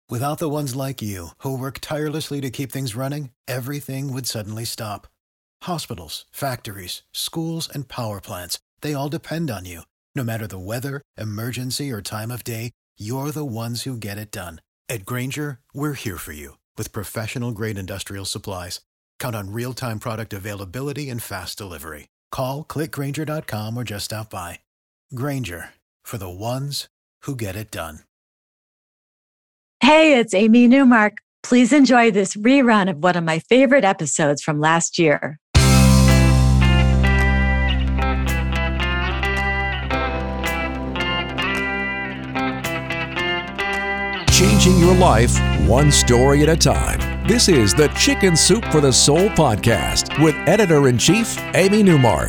Without the ones like you, who work tirelessly to keep things running, everything would suddenly stop. Hospitals, factories, schools, and power plants, they all depend on you. No matter the weather, emergency, or time of day, you're the ones who get it done. At Grainger, we're here for you with professional-grade industrial supplies. Count on real-time product availability and fast delivery. Call, click Grainger.com, or just stop by. Grainger, for the ones who get it done. Hey, it's Amy Newmark. Please enjoy this rerun of one of my favorite episodes from last year. Changing your life one story at a time. This is the Chicken Soup for the Soul podcast with editor-in-chief Amy Newmark.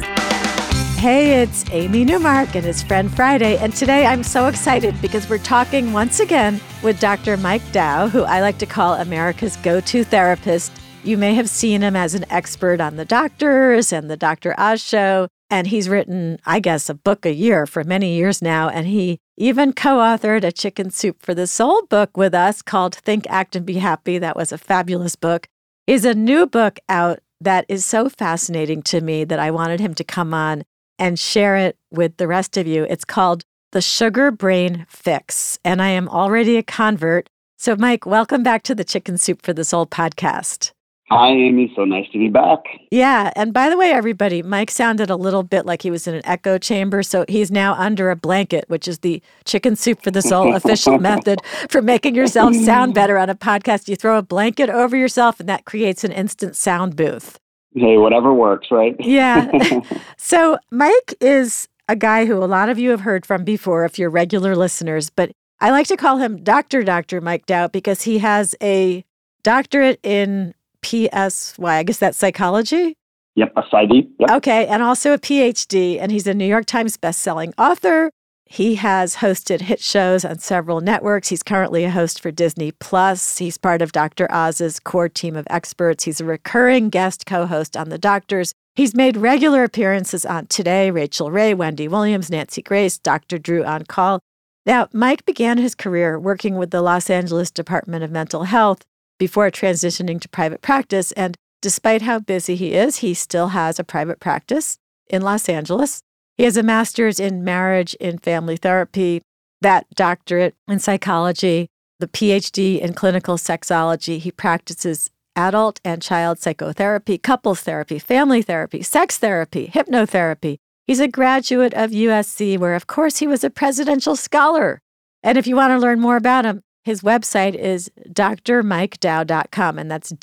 Hey, it's Amy Newmark and it's Friend Friday. And today I'm so excited because we're talking once again with Dr. Mike Dow, who I like to call America's go-to therapist. You may have seen him as an expert on The Doctors and The Dr. Oz Show. And he's written, I guess, a book a year for many years now. And he even co-authored a Chicken Soup for the Soul book with us called Think, Act, and Be Happy. That was a fabulous book. Is a new book out that is so fascinating to me that I wanted him to come on and share it with the rest of you. It's called The Sugar Brain Fix. And I am already a convert. So, Mike, welcome back to the Chicken Soup for the Soul podcast. Hi, Amy. So nice to be back. Yeah. And by the way, everybody, Mike sounded a little bit like he was in an echo chamber. So he's now under a blanket, which is the Chicken Soup for the Soul official method for making yourself sound better on a podcast. You throw a blanket over yourself and that creates an instant sound booth. Hey, whatever works, right? Yeah. So Mike is a guy who a lot of you have heard from before if you're regular listeners, but I like to call him Dr. Mike Dow because he has a doctorate in PSY, I guess that's psychology? Yep, a PsyD. Yep. Okay, and also a PhD, and he's a New York Times bestselling author. He has hosted hit shows on several networks. He's currently a host for Disney+. He's part of Dr. Oz's core team of experts. He's a recurring guest co-host on The Doctors. He's made regular appearances on Today, Rachel Ray, Wendy Williams, Nancy Grace, Dr. Drew on Call. Now, Mike began his career working with the Los Angeles Department of Mental Health before transitioning to private practice. And despite how busy he is, he still has a private practice in Los Angeles. He has a master's in marriage and family therapy, that doctorate in psychology, the PhD in clinical sexology. He practices adult and child psychotherapy, couples therapy, family therapy, sex therapy, hypnotherapy. He's a graduate of USC, where, of course, he was a presidential scholar. And if you want to learn more about him, his website is drmikedow.com, and that's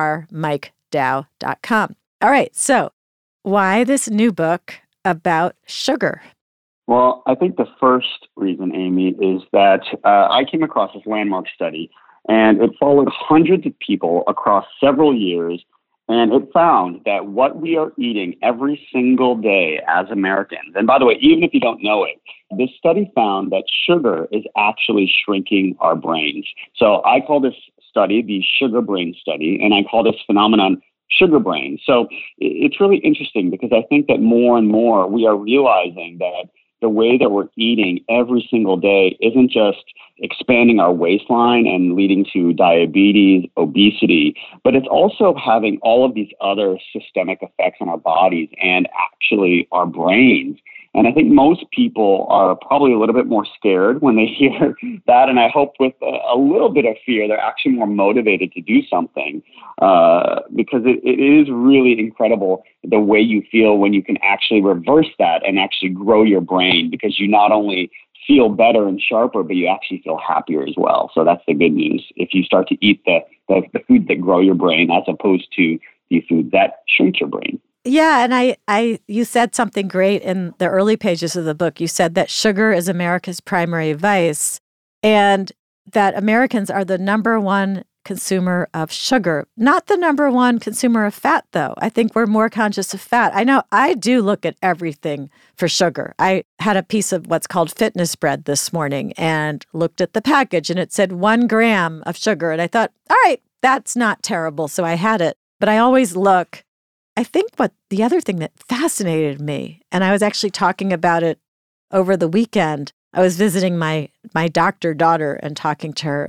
drmikedow.com. All right, so why this new book about sugar? Well, I think the first reason, Amy, is that I came across this landmark study, and it followed hundreds of people across several years, and it found that what we are eating every single day as Americans, and by the way, even if you don't know it, this study found that sugar is actually shrinking our brains. So I call this study the sugar brain study, and I call this phenomenon sugar brain. So it's really interesting because I think that more and more we are realizing that the way that we're eating every single day isn't just expanding our waistline and leading to diabetes, obesity, but it's also having all of these other systemic effects on our bodies and actually our brains. And I think most people are probably a little bit more scared when they hear that. And I hope with a little bit of fear, they're actually more motivated to do something because it is really incredible the way you feel when you can actually reverse that and actually grow your brain, because you not only feel better and sharper, but you actually feel happier as well. So that's the good news. If you start to eat the food that grow your brain as opposed to the food that shrink your brain. Yeah, and you said something great in the early pages of the book. You said that sugar is America's primary vice and that Americans are the number one consumer of sugar, not the number one consumer of fat, though. I think we're more conscious of fat. I know I do look at everything for sugar. I had a piece of what's called fitness bread this morning and looked at the package and it said 1 gram of sugar. And I thought, all right, that's not terrible. So I had it. But I always look. I think what the other thing that fascinated me, and I was actually talking about it over the weekend, I was visiting my doctor daughter and talking to her.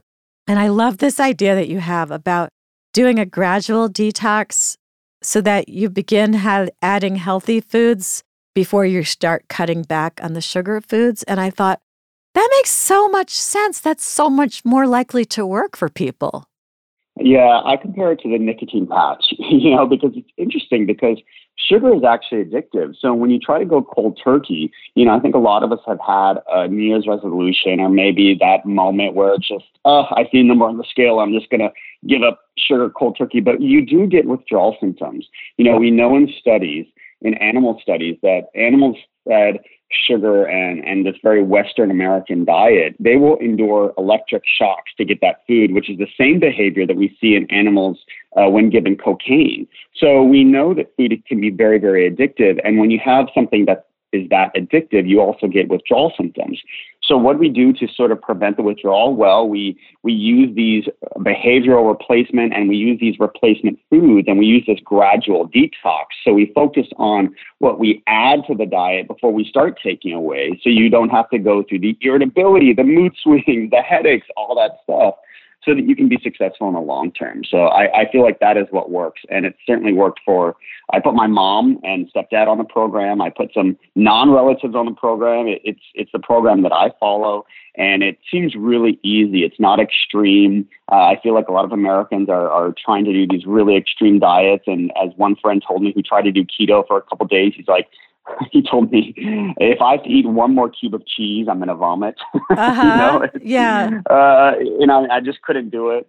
And I love this idea that you have about doing a gradual detox so that you begin adding healthy foods before you start cutting back on the sugar foods. And I thought, that makes so much sense. That's so much more likely to work for people. Yeah, I compare it to the nicotine patch, because it's interesting because sugar is actually addictive. So when you try to go cold turkey, I think a lot of us have had a New Year's resolution or maybe that moment where it's just, I see a number on the scale, I'm just going to give up sugar cold turkey. But you do get withdrawal symptoms. We know in animal studies, that animals fed sugar and this very Western American diet, they will endure electric shocks to get that food, which is the same behavior that we see in animals when given cocaine. So we know that food can be very, very addictive. And when you have something that is that addictive, you also get withdrawal symptoms. So what we do to sort of prevent the withdrawal? Well, we use these behavioral replacement and we use these replacement foods and we use this gradual detox. So we focus on what we add to the diet before we start taking away. So you don't have to go through the irritability, the mood swings, the headaches, all that stuff, so that you can be successful in the long term. So I feel like that is what works. And it certainly worked I put my mom and stepdad on the program. I put some non-relatives on the program. It's the program that I follow. And it seems really easy. It's not extreme. I feel like a lot of Americans are trying to do these really extreme diets. And as one friend told me who tried to do keto for a couple of days, he told me, if I have to eat one more cube of cheese, I'm going to vomit. Yeah. I just couldn't do it,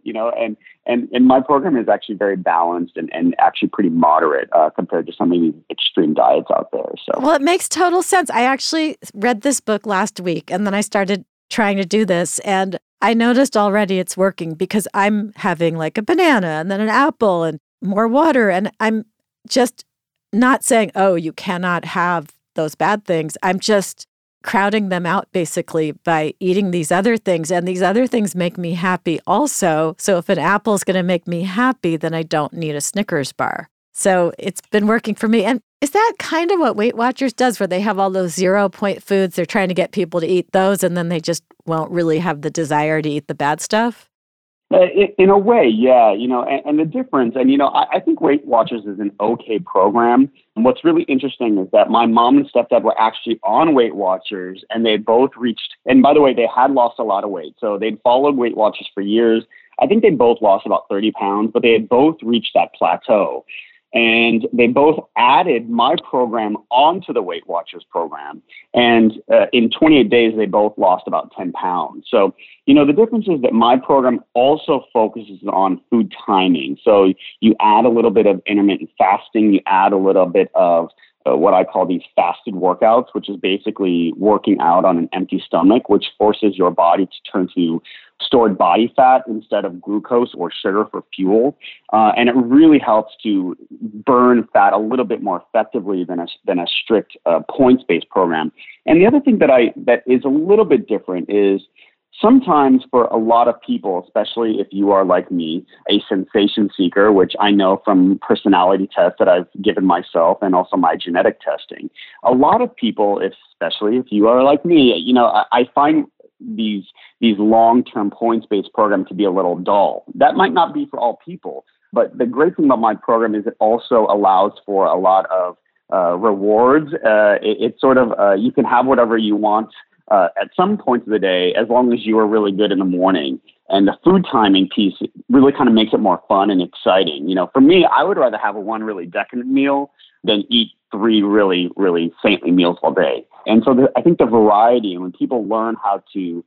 and my program is actually very balanced and actually pretty moderate compared to some of these extreme diets out there. So, well, it makes total sense. I actually read this book last week and then I started trying to do this and I noticed already it's working because I'm having like a banana and then an apple and more water. And I'm just not saying, oh, you cannot have those bad things. I'm just crowding them out basically by eating these other things. And these other things make me happy also. So if an apple is going to make me happy, then I don't need a Snickers bar. So it's been working for me. And is that kind of what Weight Watchers does, where they have all those 0-point foods? They're trying to get people to eat those, and then they just won't really have the desire to eat the bad stuff? In a way, yeah, and the difference, and, I think Weight Watchers is an okay program. And what's really interesting is that my mom and stepdad were actually on Weight Watchers and they both reached, and by the way, they had lost a lot of weight. So they'd followed Weight Watchers for years. I think they both lost about 30 pounds, but they had both reached that plateau. And they both added my program onto the Weight Watchers program. And in 28 days, they both lost about 10 pounds. So, the difference is that my program also focuses on food timing. So you add a little bit of intermittent fasting, you add a little bit of what I call these fasted workouts, which is basically working out on an empty stomach, which forces your body to turn to stored body fat instead of glucose or sugar for fuel. And it really helps to burn fat a little bit more effectively than a strict points-based program. And the other thing that is a little bit different is sometimes for a lot of people, especially if you are like me, a sensation seeker, which I know from personality tests that I've given myself and also my genetic testing, a lot of people, especially if you are like me, I find these long-term points-based programs to be a little dull. That might not be for all people, but the great thing about my program is it also allows for a lot of rewards. It's sort of, you can have whatever you want at some points of the day, as long as you are really good in the morning. And the food timing piece really kind of makes it more fun and exciting. For me, I would rather have one really decadent meal than eat 3 really, really saintly meals all day. And so I think the variety, and when people learn how to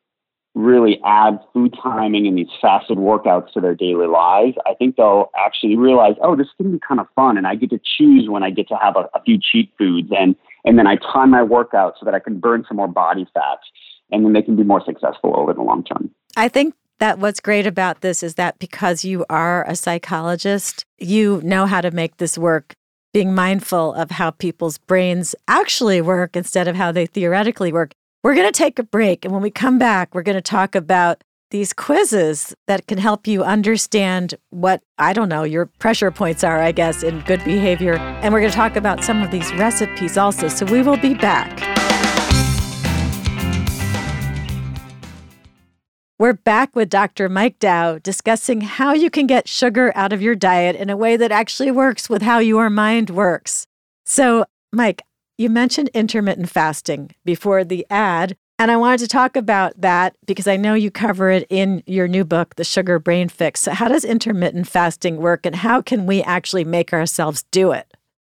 really add food timing and these fasted workouts to their daily lives, I think they'll actually realize, oh, this can be kind of fun. And I get to choose when I get to have a few cheat foods. And then I time my workout so that I can burn some more body fat. And then they can be more successful over the long term. I think that what's great about this is that because you are a psychologist, you know how to make this work, being mindful of how people's brains actually work instead of how they theoretically work. We're going to take a break. And when we come back, we're going to talk about these quizzes that can help you understand what, your pressure points are, I guess, in good behavior. And we're going to talk about some of these recipes also. So we will be back. We're back with Dr. Mike Dow discussing how you can get sugar out of your diet in a way that actually works with how your mind works. So, Mike, you mentioned intermittent fasting before the ad, and I wanted to talk about that because I know you cover it in your new book, The Sugar Brain Fix. So how does intermittent fasting work, and how can we actually make ourselves do it?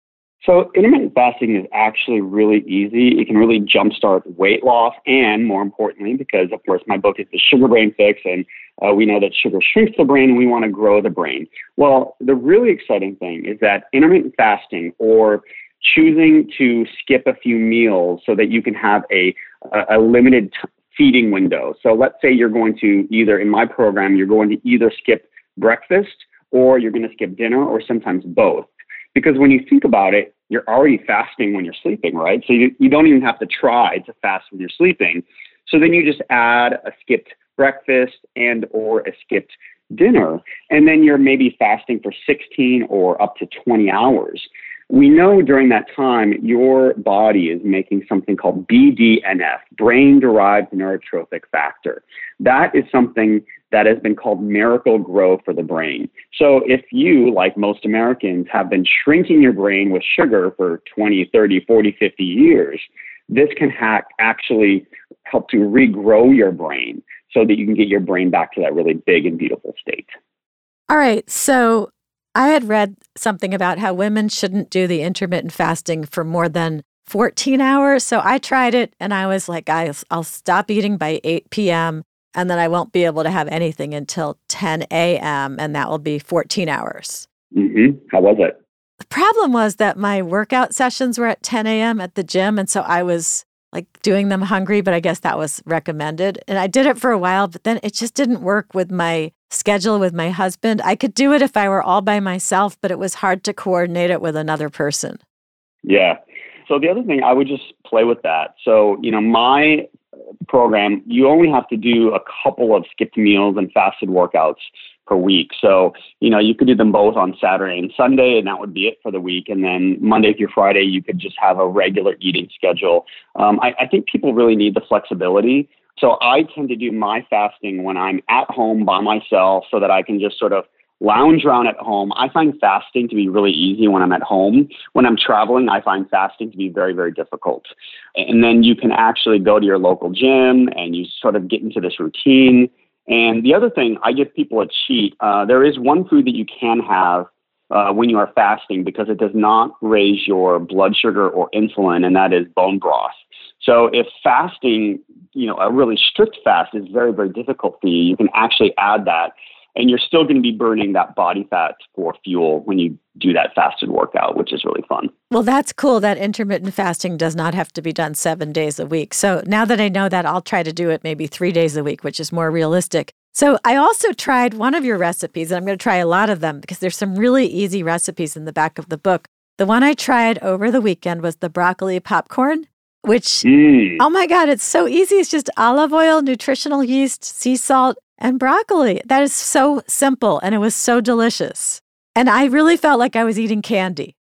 So intermittent fasting is actually really easy. It can really jumpstart weight loss, and more importantly, because of course my book is The Sugar Brain Fix, and we know that sugar shrinks the brain and we want to grow the brain. Well, the really exciting thing is that intermittent fasting, or choosing to skip a few meals so that you can have a limited feeding window. So let's say you're going to either, in my program, you're going to either skip breakfast or you're going to skip dinner, or sometimes both. Because when you think about it, you're already fasting when you're sleeping, right? So you don't even have to try to fast when you're sleeping. So then you just add a skipped breakfast and or a skipped dinner, and then you're maybe fasting for 16 or up to 20 hours. We know during that time, your body is making something called BDNF, brain-derived neurotrophic factor. That is something that has been called miracle grow for the brain. So if you, like most Americans, have been shrinking your brain with sugar for 20, 30, 40, 50 years, this can actually help to regrow your brain so that you can get your brain back to that really big and beautiful state. All right, so I had read something about how women shouldn't do the intermittent fasting for more than 14 hours. So I tried it and I was like, I'll stop eating by 8 p.m. and then I won't be able to have anything until 10 a.m. and that will be 14 hours. Mm-hmm. How was it? The problem was that my workout sessions were at 10 a.m. at the gym. And so I was like doing them hungry, but I guess that was recommended. And I did it for a while, but then it just didn't work with my schedule with my husband. I could do it if I were all by myself, but it was hard to coordinate it with another person. Yeah. So the other thing, I would just play with that. So, my program, you only have to do a couple of skipped meals and fasted workouts per week. So, you could do them both on Saturday and Sunday, and that would be it for the week. And then Monday through Friday, you could just have a regular eating schedule. I think people really need the flexibility. So I tend to do my fasting when I'm at home by myself so that I can just sort of lounge around at home. I find fasting to be really easy when I'm at home. When I'm traveling, I find fasting to be very, very difficult. And then you can actually go to your local gym and you sort of get into this routine. And the other thing, I give people a cheat. There is one food that you can have when you are fasting because it does not raise your blood sugar or insulin, and that is bone broth. So if fasting, a really strict fast is very, very difficult for you, you can actually add that, and you're still going to be burning that body fat for fuel when you do that fasted workout, which is really fun. Well, that's cool that intermittent fasting does not have to be done 7 days a week. So now that I know that, I'll try to do it maybe 3 days a week, which is more realistic. So I also tried one of your recipes, and I'm going to try a lot of them because there's some really easy recipes in the back of the book. The one I tried over the weekend was the broccoli popcorn, which, oh my God, it's so easy. It's just olive oil, nutritional yeast, sea salt, and broccoli. That is so simple, and it was so delicious. And I really felt like I was eating candy.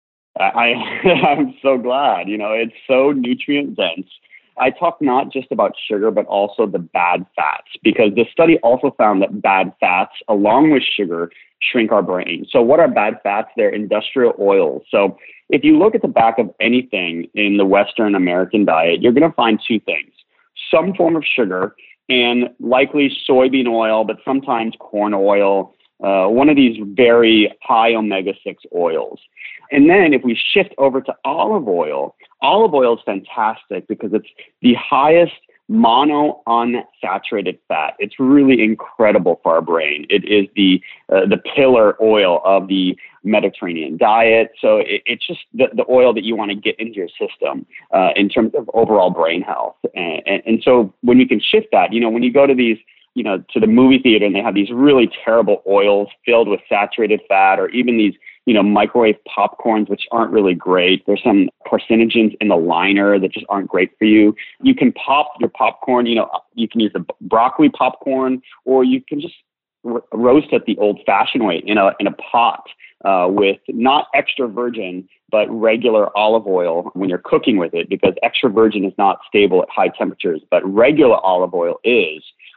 I'm so glad. It's so nutrient dense. I talk not just about sugar, but also the bad fats, because the study also found that bad fats, along with sugar, shrink our brain. So what are bad fats? They're industrial oils. So if you look at the back of anything in the Western American diet, you're going to find two things: some form of sugar and likely soybean oil, but sometimes corn oil, one of these very high omega-6 oils. And then if we shift over to olive oil is fantastic because it's the highest monounsaturated fat. It's really incredible for our brain. It is the pillar oil of the Mediterranean diet. So it's just the oil that you want to get into your system in terms of overall brain health. And so when you can shift that, when you go to these, to the movie theater and they have these really terrible oils filled with saturated fat, or even these, microwave popcorns, which aren't really great. There's some carcinogens in the liner that just aren't great for you. You can pop your popcorn, you can use the broccoli popcorn, or you can just roast it the old-fashioned way in a pot with not extra virgin, but regular olive oil when you're cooking with it, because extra virgin is not stable at high temperatures, but regular olive oil is.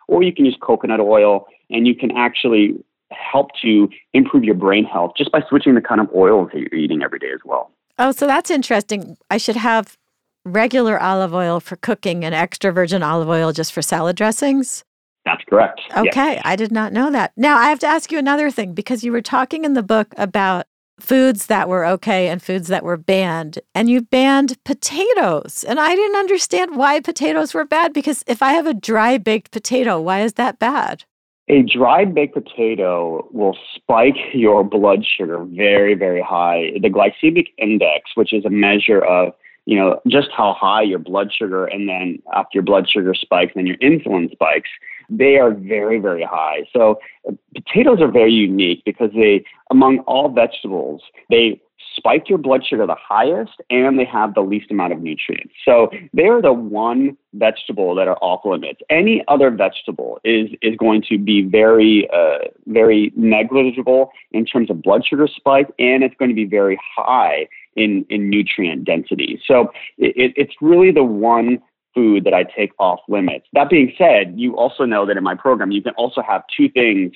or you can use coconut oil, and you can actually help to improve your brain health just by switching the kind of oils that you're eating every day as well. Oh, so that's interesting. I should have regular olive oil for cooking and extra virgin olive oil just for salad dressings? That's correct. Okay, yes. I did not know that. Now, I have to ask you another thing, because you were talking in the book about foods that were okay and foods that were banned, and you banned potatoes. And I didn't understand why potatoes were bad, because if I have a dry baked potato, why is that bad? A dry baked potato will spike your blood sugar very, very high. The glycemic index, which is a measure of just how high your blood sugar, and then after your blood sugar spikes, then your insulin spikes, they are very, very high. So potatoes are very unique because among all vegetables, they spike your blood sugar the highest and they have the least amount of nutrients. So they're the one vegetable that are off limits. Any other vegetable is going to be very, very negligible in terms of blood sugar spike, and it's going to be very high in nutrient density. So it's really the one food that I take off limits. That being said, you also know that in my program, you can also have two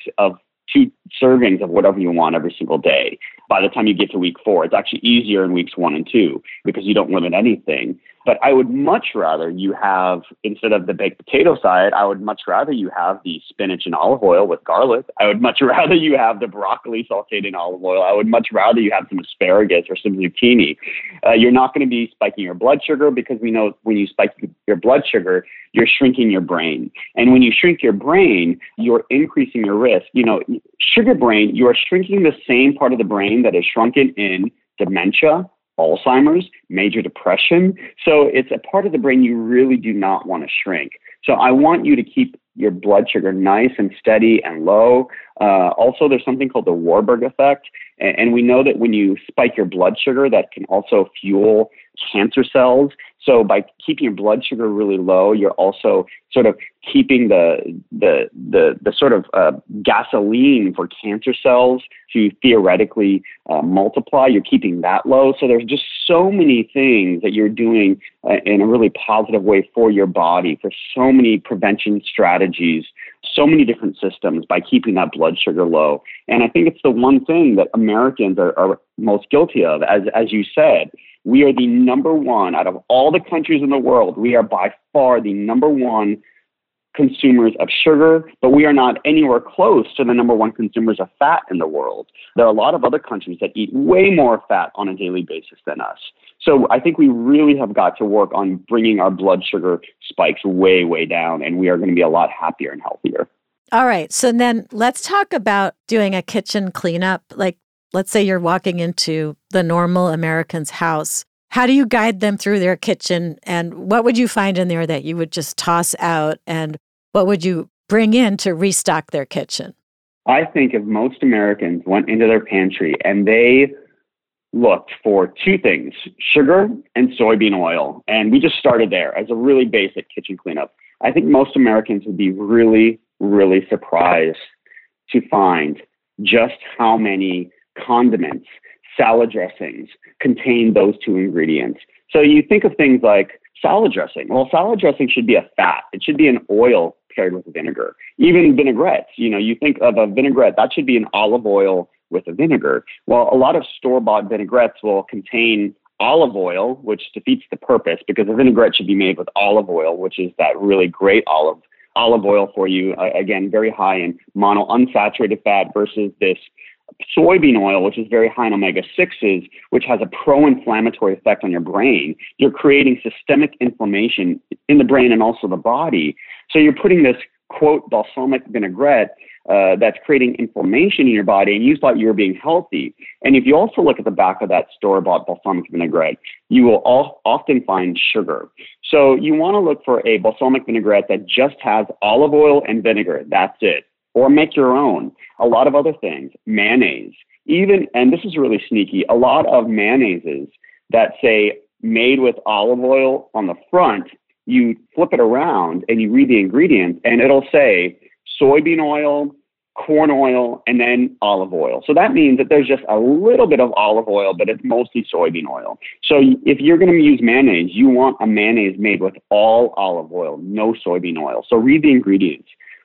servings of whatever you want every single day. By the time you get to week 4, it's actually easier in weeks 1 and 2 because you don't limit anything. But I would much rather you have, instead of the baked potato side, I would much rather you have the spinach and olive oil with garlic. I would much rather you have the broccoli sauteed in olive oil. I would much rather you have some asparagus or some zucchini. You're not going to be spiking your blood sugar, because we know when you spike your blood sugar, you're shrinking your brain. And when you shrink your brain, you're increasing your risk. Sugar brain, you are shrinking the same part of the brain that is shrunken in dementia, Alzheimer's, major depression. So it's a part of the brain you really do not want to shrink. So I want you to keep your blood sugar nice and steady and low. Also, there's something called the Warburg effect. And we know that when you spike your blood sugar, that can also fuel cancer cells. So by keeping your blood sugar really low, you're also sort of keeping the sort of gasoline for cancer cells to theoretically multiply. You're keeping that low. So there's just so many things that you're doing in a really positive way for your body, for so many prevention strategies, so many different systems by keeping that blood sugar low. And I think it's the one thing that Americans are most guilty of. As you said, we are the number one out of all the countries in the world. We are by far the number one consumers of sugar, but we are not anywhere close to the number one consumers of fat in the world. There are a lot of other countries that eat way more fat on a daily basis than us. So I think we really have got to work on bringing our blood sugar spikes way, way down, and we are going to be a lot happier and healthier. All right. So then let's talk about doing a kitchen cleanup. Like, let's say you're walking into the normal American's house. How do you guide them through their kitchen? And what would you find in there that you would just toss out? And what would you bring in to restock their kitchen? I think if most Americans went into their pantry and they looked for two things, sugar and soybean oil, and we just started there as a really basic kitchen cleanup, I think most Americans would be really, really surprised to find just how many condiments, salad dressings contain those two ingredients. So you think of things like salad dressing. Well, salad dressing should be a fat. It should be an oil paired with vinegar. Even vinaigrettes, you think of a vinaigrette, that should be an olive oil with a vinegar. Well, a lot of store-bought vinaigrettes will contain olive oil, which defeats the purpose, because a vinaigrette should be made with olive oil, which is that really great olive oil for you. Again, very high in monounsaturated fat versus this soybean oil, which is very high in omega-6s, which has a pro-inflammatory effect on your brain. You're creating systemic inflammation in the brain and also the body. So you're putting this, quote, balsamic vinaigrette that's creating inflammation in your body, and you thought you were being healthy. And if you also look at the back of that store-bought balsamic vinaigrette, you will often find sugar. So you want to look for a balsamic vinaigrette that just has olive oil and vinegar. That's it. Or make your own. A lot of other things, mayonnaise, even, and this is really sneaky, a lot of mayonnaises that say made with olive oil on the front, you flip it around and you read the ingredients and it'll say soybean oil, corn oil, and then olive oil. So that means that there's just a little bit of olive oil, but it's mostly soybean oil. So if you're going to use mayonnaise, you want a mayonnaise made with all olive oil, no soybean oil. So read the ingredients.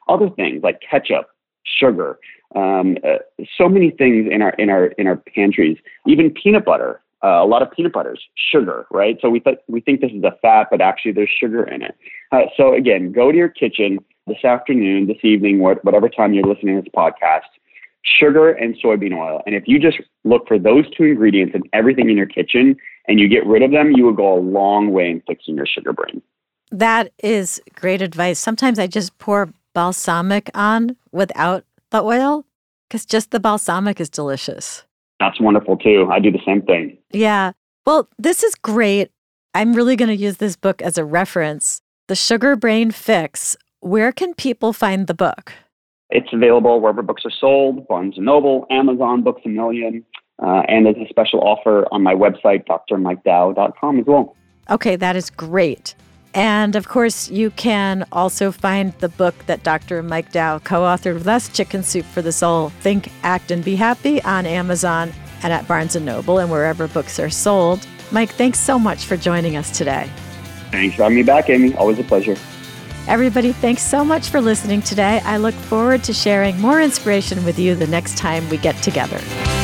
other things like ketchup, sugar, so many things in our pantries, even peanut butter. A lot of peanut butter is sugar, right? So we think this is a fat, but actually there's sugar in it. So again, go to your kitchen this afternoon, this evening, whatever time you're listening to this podcast, sugar and soybean oil. And if you just look for those two ingredients in everything in your kitchen and you get rid of them, you will go a long way in fixing your sugar brain. That is great advice. Sometimes I just pour balsamic on without the oil because just the balsamic is delicious. That's wonderful too. I do the same thing. Yeah. Well, this is great. I'm really going to use this book as a reference. The Sugar Brain Fix. Where can people find the book? It's available wherever books are sold, Barnes & Noble, Amazon, Books A Million, and there's a special offer on my website, drmikedow.com as well. Okay, that is great. And of course, you can also find the book that Dr. Mike Dow co-authored with us, Chicken Soup for the Soul, Think, Act, and Be Happy, on Amazon and at Barnes & Noble and wherever books are sold. Mike, thanks so much for joining us today. Thanks for having me back, Amy. Always a pleasure. Everybody, thanks so much for listening today. I look forward to sharing more inspiration with you the next time we get together.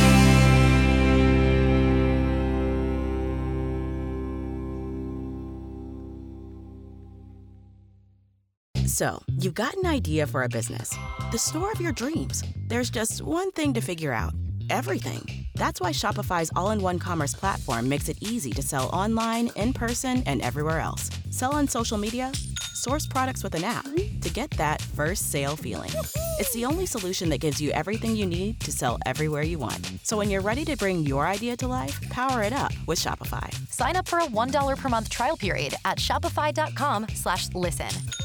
So, you've got an idea for a business, the store of your dreams. There's just one thing to figure out: everything. That's why Shopify's all-in-one commerce platform makes it easy to sell online, in person, and everywhere else. Sell on social media, source products with an app to get that first sale feeling. It's the only solution that gives you everything you need to sell everywhere you want. So when you're ready to bring your idea to life, power it up with Shopify. Sign up for a $1 per month trial period at shopify.com/listen.